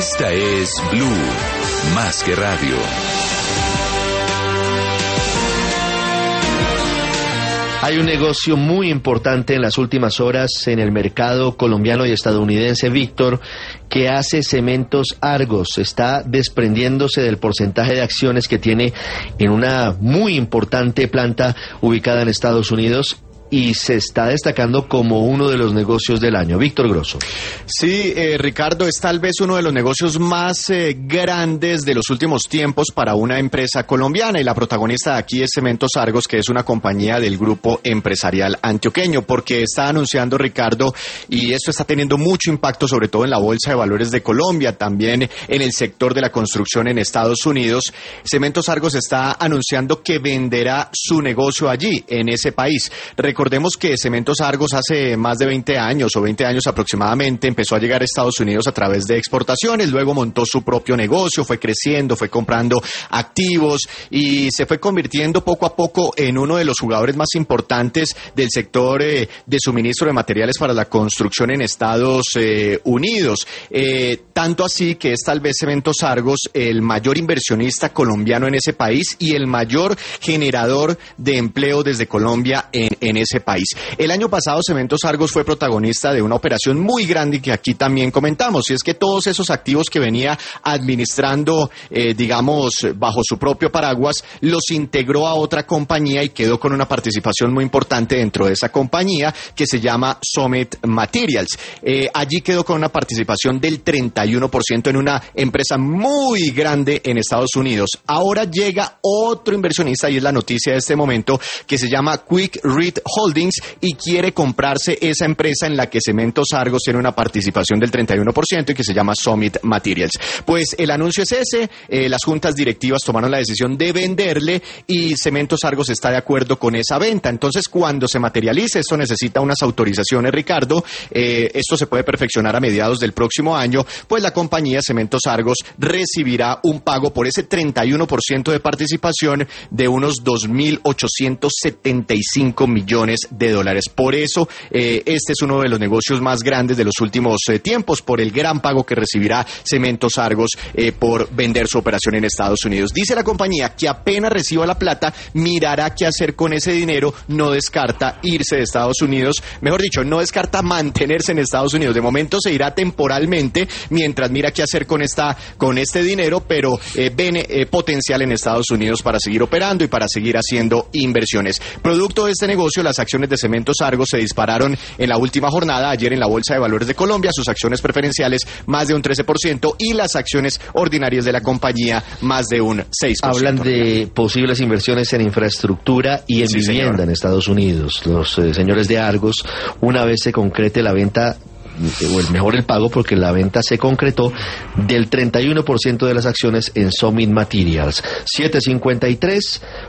Esta es Blue, más que radio. Hay un negocio muy importante en las últimas horas en el mercado colombiano y estadounidense, Víctor, que hace Cementos Argos. Está desprendiéndose del porcentaje de acciones que tiene en una muy importante planta ubicada en Estados Unidos y se está destacando como uno de los negocios del año. Víctor Grosso. Sí, Ricardo, es tal vez uno de los negocios más grandes de los últimos tiempos para una empresa colombiana, y la protagonista de aquí es Cementos Argos, que es una compañía del grupo empresarial antioqueño, porque está anunciando, Ricardo, y esto está teniendo mucho impacto sobre todo en la Bolsa de Valores de Colombia, también en el sector de la construcción en Estados Unidos. Cementos Argos está anunciando que venderá su negocio allí, en ese país. Recordemos que Cementos Argos hace más de 20 años o 20 años aproximadamente empezó a llegar a Estados Unidos a través de exportaciones, luego montó su propio negocio, fue creciendo, fue comprando activos y se fue convirtiendo poco a poco en uno de los jugadores más importantes del sector de suministro de materiales para la construcción en Estados Unidos. Tanto así que es tal vez Cementos Argos el mayor inversionista colombiano en ese país y el mayor generador de empleo desde Colombia en ese país. El año pasado Cementos Argos fue protagonista de una operación muy grande que aquí también comentamos, y es que todos esos activos que venía administrando, digamos, bajo su propio paraguas, los integró a otra compañía y quedó con una participación muy importante dentro de esa compañía que se llama Summit Materials. Allí quedó con una participación del 31% en una empresa muy grande en Estados Unidos. Ahora llega otro inversionista, y es la noticia de este momento, que se llama Quick Read Holdings, y quiere comprarse esa empresa en la que Cementos Argos tiene una participación del 31% y que se llama Summit Materials. Pues el anuncio es ese, las juntas directivas tomaron la decisión de venderle y Cementos Argos está de acuerdo con esa venta. Entonces, cuando se materialice, esto necesita unas autorizaciones, Ricardo, esto se puede perfeccionar a mediados del próximo año, pues la compañía Cementos Argos recibirá un pago por ese 31% de participación de unos 2.875 millones de dólares. Por eso, este es uno de los negocios más grandes de los últimos tiempos, por el gran pago que recibirá Cementos Argos por vender su operación en Estados Unidos. Dice la compañía que apenas reciba la plata, mirará qué hacer con ese dinero, no descarta irse de Estados Unidos, mejor dicho, no descarta mantenerse en Estados Unidos. De momento se irá temporalmente mientras mira qué hacer con este dinero, pero ve potencial en Estados Unidos para seguir operando y para seguir haciendo inversiones. Producto de este negocio, las acciones de Cementos Argos se dispararon en la última jornada, ayer en la Bolsa de Valores de Colombia, sus acciones preferenciales más de un 13% y las acciones ordinarias de la compañía más de un 6%. Hablan de posibles inversiones en infraestructura y en vivienda, señor, en Estados Unidos. Los señores de Argos, una vez se concrete la venta, o el pago, porque la venta se concretó, del 31% de las acciones en Summit Materials. 7:53.